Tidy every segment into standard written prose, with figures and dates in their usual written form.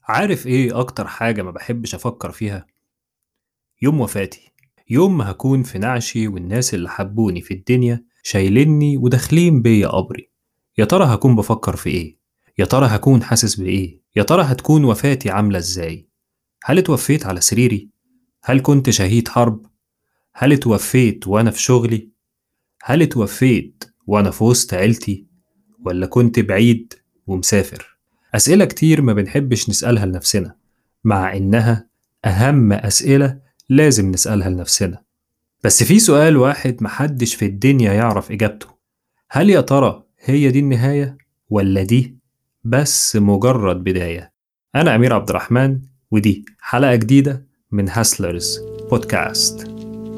عارف ايه اكتر حاجة ما بحبش افكر فيها؟ يوم وفاتي. يوم ما هكون في نعشي والناس اللي حبوني في الدنيا شايليني وداخلين بيا قبري. يا ترى هكون بفكر في ايه؟ يا ترى هكون حاسس بايه؟ يا ترى هتكون وفاتي عاملة ازاي؟ هل اتوفيت على سريري؟ هل كنت شهيد حرب؟ هل اتوفيت وانا في شغلي؟ هل اتوفيت وانا في وسط عيلتي؟ ولا كنت بعيد ومسافر؟ أسئلة كتير ما بنحبش نسألها لنفسنا، مع إنها أهم أسئلة لازم نسألها لنفسنا. بس في سؤال واحد محدش في الدنيا يعرف إجابته. هل يا ترى هي دي النهاية؟ ولا دي بس مجرد بداية؟ أنا أمير عبد الرحمن، ودي حلقة جديدة من هاسلرز بودكاست.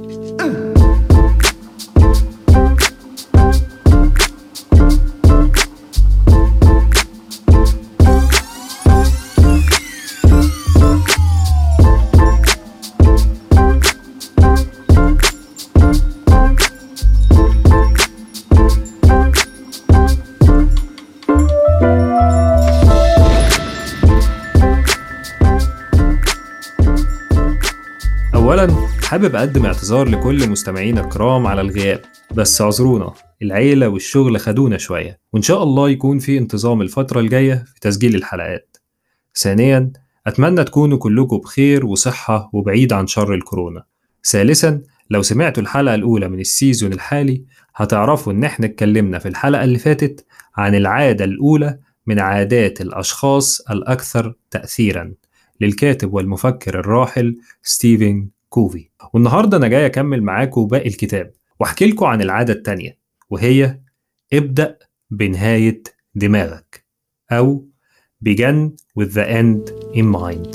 أولاً حابب أقدم اعتذار لكل مستمعينا الكرام على الغياب، بس اعذرونا، العيلة والشغل خدونا شوية، وإن شاء الله يكون في انتظام الفترة الجاية في تسجيل الحلقات. ثانياً أتمنى تكونوا كلكم بخير وصحة وبعيد عن شر الكورونا. ثالثاً لو سمعتوا الحلقة الأولى من السيزون الحالي هتعرفوا إن إحنا اتكلمنا في الحلقة اللي فاتت عن العادة الأولى من عادات الأشخاص الأكثر تأثيراً للكاتب والمفكر الراحل ستيفن كوفي. والنهاردة أنا جاي أكمل معاكم باقي الكتاب وأحكي لكم عن العادة التانية، وهي ابدأ بنهاية دماغك، أو begin with the end in mind.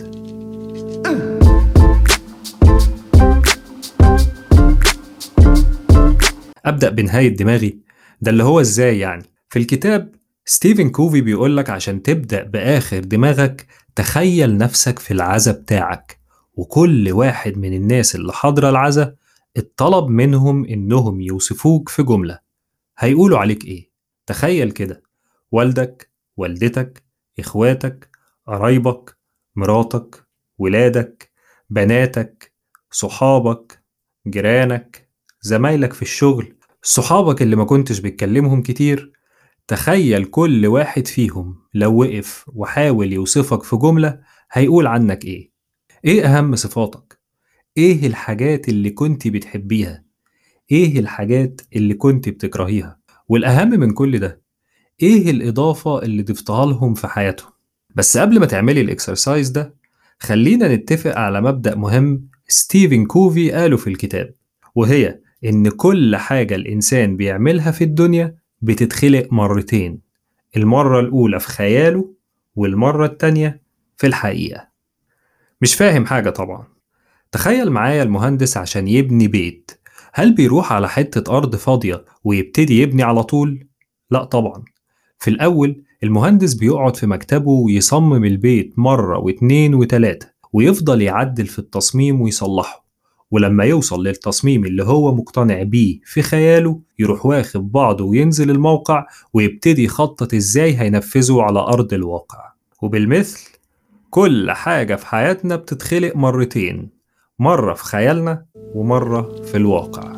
أبدأ بنهاية دماغي، ده اللي هو إزاي يعني؟ في الكتاب ستيفن كوفي بيقولك عشان تبدأ بآخر دماغك تخيل نفسك في العزا بتاعك، وكل واحد من الناس اللي حاضرة العزا اتطلب منهم إنهم يوصفوك في جملة. هيقولوا عليك إيه؟ تخيل كده: والدك، والدتك، إخواتك، قرايبك، مراتك، ولادك، بناتك، صحابك، جيرانك، زمايلك في الشغل، صحابك اللي ما كنتش بتكلمهم كتير. تخيل كل واحد فيهم لو وقف وحاول يوصفك في جملة هيقول عنك إيه؟ إيه أهم صفاتك؟ إيه الحاجات اللي كنت بتحبيها؟ إيه الحاجات اللي كنت بتكرهيها؟ والأهم من كل ده، إيه الإضافة اللي ضفتها لهم في حياتهم؟ بس قبل ما تعملي الإكسرسايز ده، خلينا نتفق على مبدأ مهم ستيفن كوفي قاله في الكتاب، وهي إن كل حاجة الإنسان بيعملها في الدنيا بتتخلق مرتين، المرة الأولى في خياله والمرة التانية في الحقيقة. مش فاهم حاجة طبعا. تخيل معايا المهندس عشان يبني بيت، هل بيروح على حتة أرض فاضية ويبتدي يبني على طول؟ لأ طبعا. في الأول المهندس بيقعد في مكتبه ويصمم البيت مرة واتنين وتلاتة، ويفضل يعدل في التصميم ويصلحه، ولما يوصل للتصميم اللي هو مقتنع بيه في خياله يروح واخد بعضه وينزل الموقع ويبتدي يخطط ازاي هينفذه على أرض الواقع. وبالمثل كل حاجة في حياتنا بتتخلق مرتين، مرة في خيالنا ومرة في الواقع.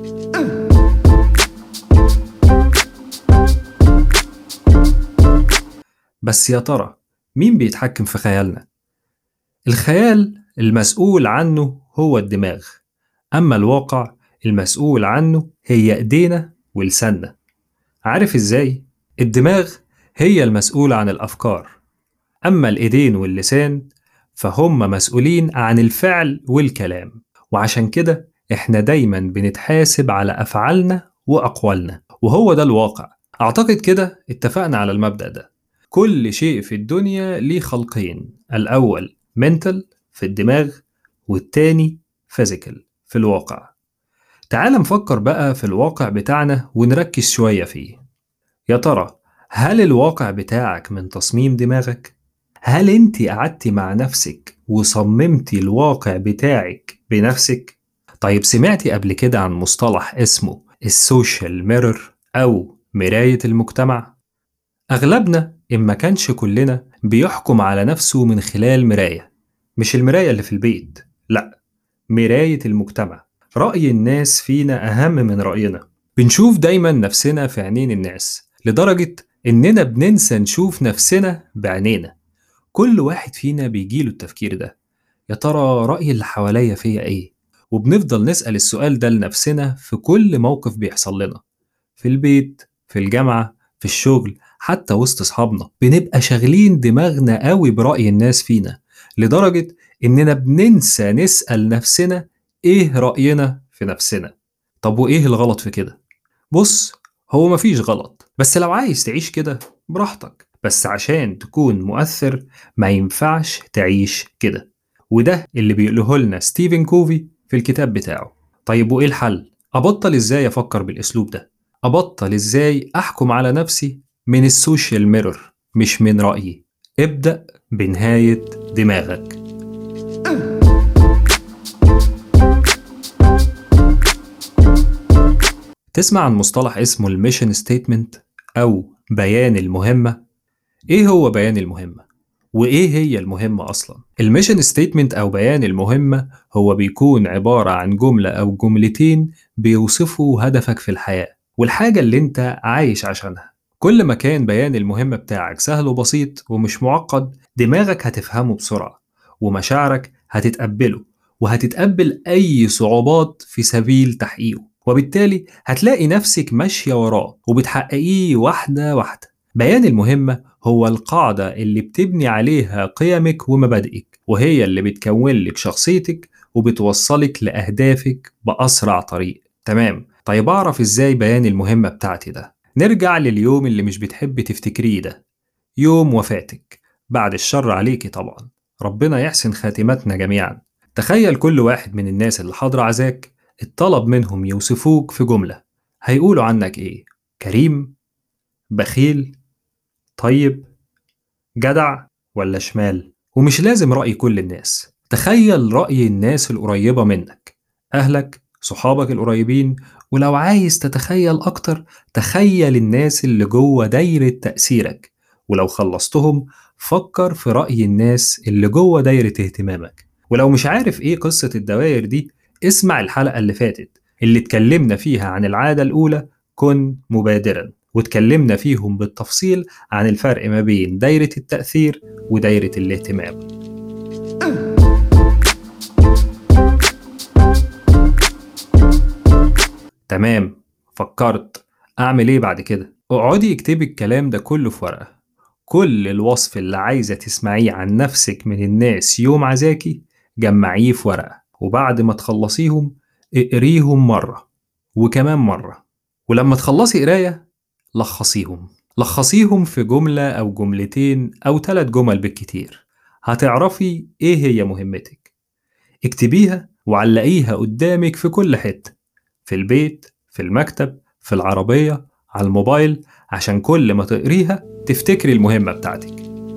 بس يا ترى مين بيتحكم في خيالنا؟ الخيال المسؤول عنه هو الدماغ، أما الواقع المسؤول عنه هي إيدينا ولساننا. عارف إزاي؟ الدماغ هي المسؤولة عن الأفكار، أما الإيدين واللسان فهم مسؤولين عن الفعل والكلام. وعشان كده إحنا دايما بنتحاسب على أفعالنا وأقوالنا، وهو ده الواقع. أعتقد كده اتفقنا على المبدأ ده. كل شيء في الدنيا ليه خلقين، الأول mental في الدماغ، والتاني physical في الواقع. تعال نفكر بقى في الواقع بتاعنا ونركز شوية فيه. يا ترى هل الواقع بتاعك من تصميم دماغك؟ هل انت قعدتي مع نفسك وصممتي الواقع بتاعك بنفسك؟ طيب سمعتي قبل كده عن مصطلح اسمه السوشيال ميرور أو مراية المجتمع؟ أغلبنا إن ما كانش كلنا بيحكم على نفسه من خلال مراية، مش المراية اللي في البيت، لأ، مراية المجتمع. رأي الناس فينا أهم من رأينا. بنشوف دايما نفسنا في عينين الناس لدرجة إننا بننسى نشوف نفسنا بعينينا. كل واحد فينا بيجيله التفكير ده، يا ترى رأي اللي حواليا فيا إيه؟ وبنفضل نسأل السؤال ده لنفسنا في كل موقف بيحصل لنا، في البيت، في الجامعة، في الشغل، حتى وسط أصحابنا. بنبقى شاغلين دماغنا قوي برأي الناس فينا لدرجة إننا بننسى نسأل نفسنا إيه رأينا في نفسنا. طب وإيه الغلط في كده؟ بص، هو مفيش غلط، بس لو عايز تعيش كده براحتك، بس عشان تكون مؤثر ما ينفعش تعيش كده. وده اللي بيقوله لنا ستيفن كوفي في الكتاب بتاعه. طيب وإيه الحل؟ أبطل إزاي أفكر بالأسلوب ده؟ أبطل إزاي أحكم على نفسي من السوشيال ميرور مش من رأيي؟ ابدأ بنهاية دماغك. تسمع عن مصطلح اسمه الميشن ستيتمنت أو بيان المهمة؟ إيه هو بيان المهمة؟ وإيه هي المهمة أصلا؟ الميشن ستيتمنت أو بيان المهمة هو بيكون عبارة عن جملة أو جملتين بيوصفوا هدفك في الحياة والحاجة اللي أنت عايش عشانها. كل ما كان بيان المهمة بتاعك سهل وبسيط ومش معقد، دماغك هتفهمه بسرعة، ومشاعرك هتتقبله، وهتتقبل أي صعوبات في سبيل تحقيقه، وبالتالي هتلاقي نفسك ماشية وراه وبتحققيه واحدة واحدة. بيان المهمة هو القاعدة اللي بتبني عليها قيمك ومبادئك، وهي اللي بتكون لك شخصيتك وبتوصلك لأهدافك بأسرع طريق. تمام، طيب أعرف إزاي بيان المهمة بتاعتي ده؟ نرجع لليوم اللي مش بتحب تفتكريه ده، يوم وفاتك. بعد الشر عليكي طبعا، ربنا يحسن خاتمتنا جميعا. تخيل كل واحد من الناس اللي حاضر عزاك اتطلب منهم يوصفوك في جملة، هيقولوا عنك إيه؟ كريم؟ بخيل؟ طيب؟ جدع؟ ولا شمال؟ ومش لازم رأي كل الناس، تخيل رأي الناس القريبة منك، أهلك، صحابك القريبين. ولو عايز تتخيل أكتر، تخيل الناس اللي جوه دايرة تأثيرك. ولو خلصتهم، فكر في رأي الناس اللي جوه دايرة اهتمامك. ولو مش عارف إيه قصة الدوائر دي، اسمع الحلقة اللي فاتت اللي اتكلمنا فيها عن العادة الأولى، كن مبادرا، واتكلمنا فيهم بالتفصيل عن الفرق ما بين دايرة التأثير ودايرة الاهتمام. تمام، فكرت أعمل إيه بعد كده؟ اقعدي اكتبي الكلام ده كله في ورقة. كل الوصف اللي عايزة تسمعيه عن نفسك من الناس يوم عزاكي جمعيه في ورقة، وبعد ما تخلصيهم اقريهم مرة وكمان مرة. ولما تخلصي قراية، لخصيهم. لخصيهم في جملة أو جملتين أو 3 جمل بالكتير. هتعرفي إيه هي مهمتك. اكتبيها وعلقيها قدامك في كل حتة، في البيت، في المكتب، في العربية، على الموبايل، عشان كل ما تقريها تفتكري المهمة بتاعتك.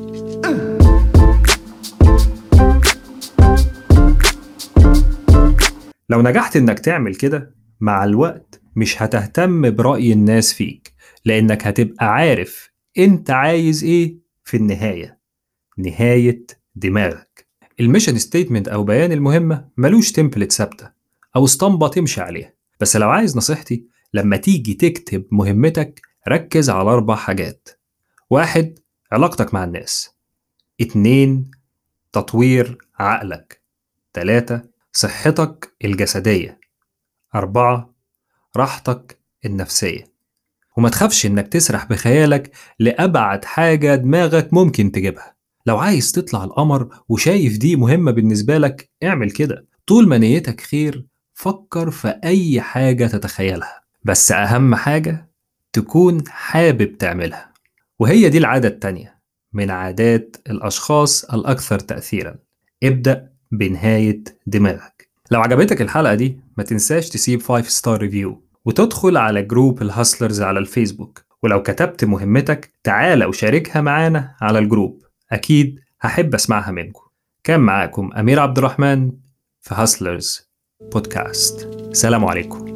لو نجحت إنك تعمل كده، مع الوقت مش هتهتم برأي الناس فيك، لأنك هتبقى عارف أنت عايز إيه في النهاية، نهاية دماغك. الميشن ستيتمنت أو بيان المهمة ملوش تمبلت ثابتة أو اسطمبة تمشي عليها، بس لو عايز نصيحتي، لما تيجي تكتب مهمتك ركز على 4 حاجات. 1. علاقتك مع الناس. 2. تطوير عقلك. 3. صحتك الجسدية. 4. راحتك النفسية. وما تخافش إنك تسرح بخيالك لأبعد حاجة دماغك ممكن تجيبها. لو عايز تطلع القمر وشايف دي مهمة بالنسبة لك، اعمل كده. طول ما نيتك خير، فكر في أي حاجة تتخيلها، بس أهم حاجة تكون حابب تعملها. وهي دي العادة التانية من عادات الأشخاص الأكثر تأثيرا. ابدأ بنهاية دماغك. لو عجبتك الحلقة دي، ما تنساش تسيب 5 ستار ريفيو وتدخل على جروب الهاسلرز على الفيسبوك. ولو كتبت مهمتك، تعال وشاركها معانا على الجروب، أكيد هحب أسمعها منكم. كان معاكم أمير عبد الرحمن في هاسلرز بودكاست. سلام عليكم.